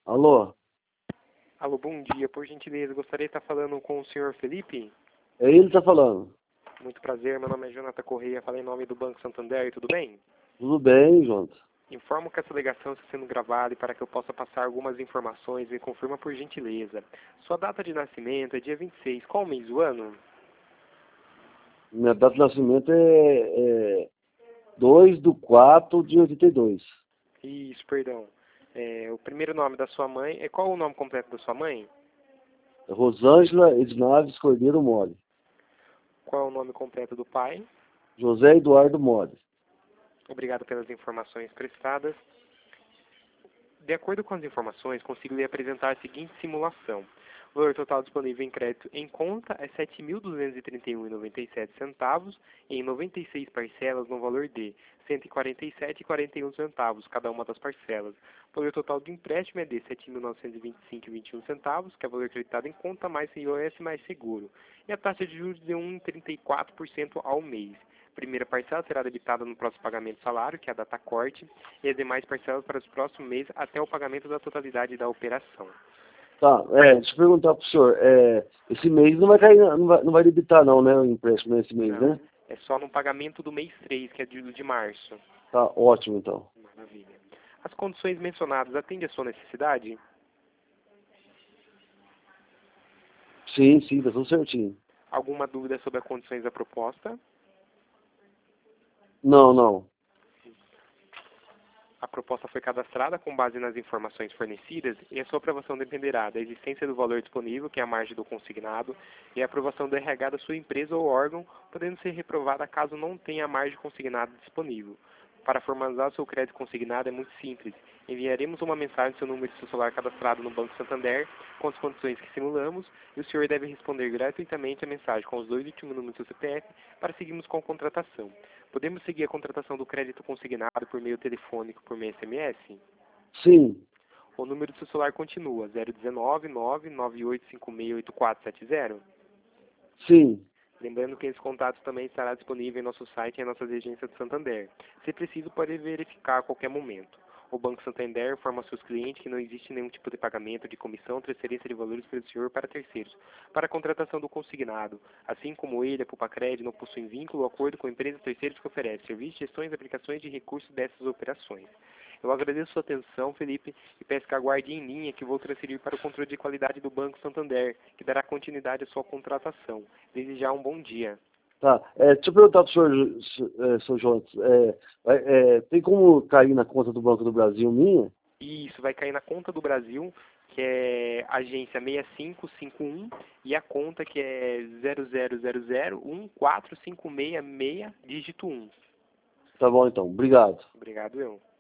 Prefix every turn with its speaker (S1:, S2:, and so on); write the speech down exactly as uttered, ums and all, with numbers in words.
S1: Alô?
S2: Alô, bom dia. Por gentileza, gostaria de estar falando com o senhor Felipe?
S1: É ele que tá falando.
S2: Muito prazer, meu nome é Jonathan Correia, falei em nome do Banco Santander, tudo bem?
S1: Tudo bem, Jonathan?
S2: Informo que essa ligação está sendo gravada e para que eu possa passar algumas informações, me confirma por gentileza. Sua data de nascimento é dia vinte e seis, qual mês do ano?
S1: Minha data de nascimento é, é dois de quatro de oitenta e dois.
S2: Isso, perdão. É, o primeiro nome da sua mãe, é qual o nome completo da sua mãe?
S1: Rosângela Ednaves Cordeiro Mole.
S2: Qual é o nome completo do pai?
S1: José Eduardo Mole.
S2: Obrigado pelas informações prestadas. De acordo com as informações, consigo lhe apresentar a seguinte simulação. O valor total disponível em crédito em conta é sete mil duzentos e trinta e um reais e noventa e sete centavos em noventa e seis parcelas no valor de cento e quarenta e sete reais e quarenta e um centavos cada uma das parcelas. O valor total do empréstimo é de sete mil novecentos e vinte e cinco reais e vinte e um centavos, que é o valor acreditado em conta mais I O S mais seguro. E a taxa de juros de um vírgula trinta e quatro por cento ao mês. A primeira parcela será debitada no próximo pagamento do salário, que é a data corte, e as demais parcelas para os próximos meses até o pagamento da totalidade da operação.
S1: Tá, é, deixa eu perguntar pro senhor, é, esse mês não vai cair, não vai, não vai debitar não, né, o empréstimo nesse mês,
S2: Não,
S1: né?
S2: é só no pagamento do mês três, que é de, de março.
S1: Tá, ótimo então.
S2: Maravilha. As condições mencionadas atendem a sua necessidade?
S1: Sim, sim, tá tudo certinho.
S2: Alguma dúvida sobre as condições da proposta?
S1: Não, não.
S2: A proposta foi cadastrada com base nas informações fornecidas e a sua aprovação dependerá da existência do valor disponível, que é a margem do consignado, e a aprovação do R H da sua empresa ou órgão, podendo ser reprovada caso não tenha a margem consignada disponível. Para formalizar o seu crédito consignado é muito simples. Enviaremos uma mensagem no seu número de seu celular cadastrado no Banco Santander com as condições que simulamos e o senhor deve responder gratuitamente a mensagem com os dois últimos números do seu C P F para seguirmos com a contratação. Podemos seguir a contratação do crédito consignado por meio telefônico por meio S M S?
S1: Sim,
S2: O número do seu celular continua zero um nove, nove nove oito cinco seis oito quatro sete zero?
S1: sim.
S2: Lembrando que esse contato também estará disponível em nosso site e em nossas agências de Santander. Se preciso, pode verificar a qualquer momento. O Banco Santander informa aos seus clientes que não existe nenhum tipo de pagamento de comissão ou transferência de valores pelo senhor para terceiros, para a contratação do consignado. Assim como ele, a Pupacred, não possuem vínculo ou acordo com empresas terceiras que oferecem serviços, gestões e aplicações de recursos dessas operações. Eu agradeço sua atenção, Felipe, e peço que aguarde em linha que vou transferir para o controle de qualidade do Banco Santander, que dará continuidade à sua contratação. Desde já um bom dia.
S1: Tá, é, deixa eu perguntar pro senhor, é, senhor Jonas, é, vai- é, tem como cair na conta do Banco do Brasil minha?
S2: E isso vai cair na conta do Brasil, que é agência seis cinco cinco um, e a conta que é zero zero zero zero um quatro cinco seis seis, dígito um.
S1: Tá bom então, obrigado.
S2: Obrigado, eu.